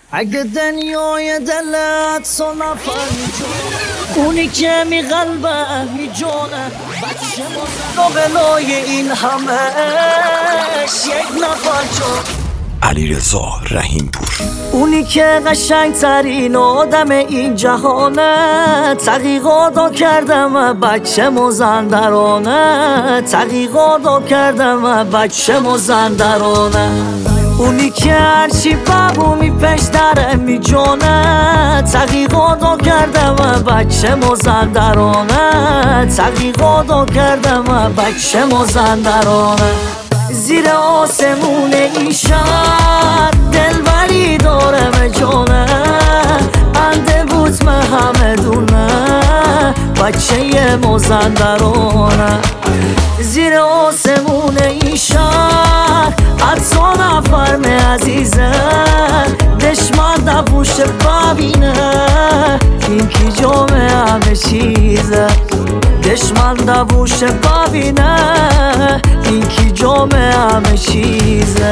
اگه دنیای دلت سو نفر اونی که می قلبه می جونه بچه مزنوغلای این همهش یک نفر جون علیرضا رحیمپور، اونی که قشنگ ترین آدم این جهانه، تحقیقاتو کردم بچه مزندرانه، تحقیقاتو کردم بچه مزندرانه. اونی که هرچی بابو می پیش داره می جونه، تحقیقاتو کردم بچه مزندرانه، تحقیقاتو کردم بچه مزندرانه. زیر آسمون این شهر دلبری دارم جونه، انده بود من همه دونه بچه مزندرانه. زیر آسمون این شهر حتی نفرم عزیزه، دشمن دبوش ببینه این کی جامعه همه چیزه، دشمن دبوش ببینه این کی جامعه همه چیزه.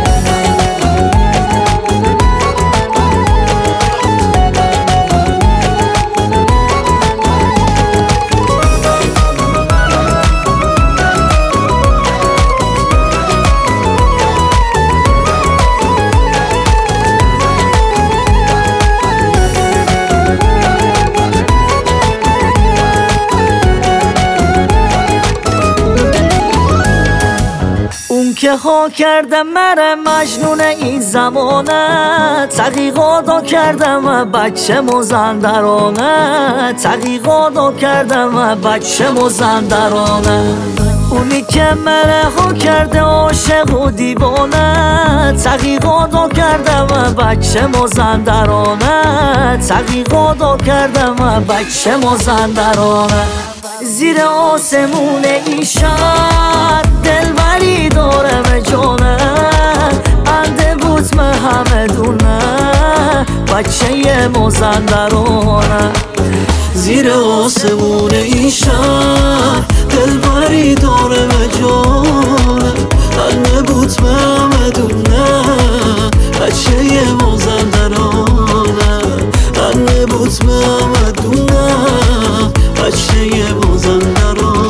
که ها کرده مره مجنون این زمانه، تحقیقاتو کردم بچه مزندرانه، تحقیقاتو کردم بچه مزندرانه. اونی که مره ها کرده عاشق و دیوانه، تحقیقاتو کردم بچه مزندرانه، تحقیقاتو کردم بچه مزندرانه. زیر آسمون این شهر دلبری دارم جونه، انده بود من همه دونه بچه مزندرانه. زیر آسمون این شهر دلبری دارم جونه، انده بود من همه دونه بچه مزندرانه، انده بود من همه دونه بچه مزندرانه.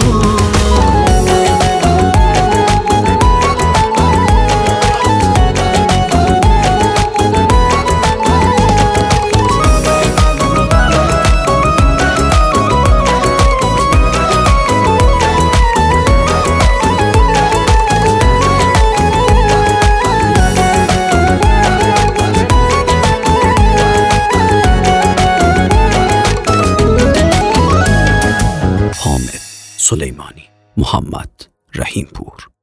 حامد سلیمانی، محمد رحیمپور.